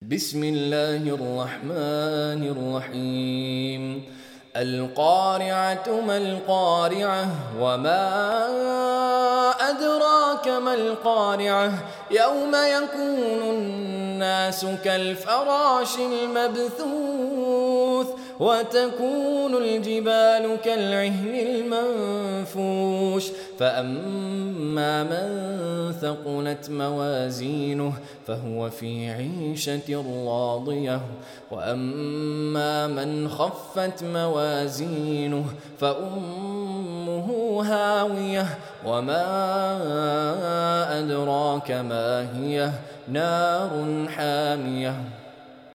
بسم الله الرحمن الرحيم القارعة ما القارعة وما أدراك ما القارعة يوم يكون الناس كالفراش المبثوث وتكون الجبال كالعهن المنفوش فأما من ثقلت موازينه فهو في عيشة راضية وأما من خفت موازينه فأمه هاوية وما أدراك ما هي نار حامية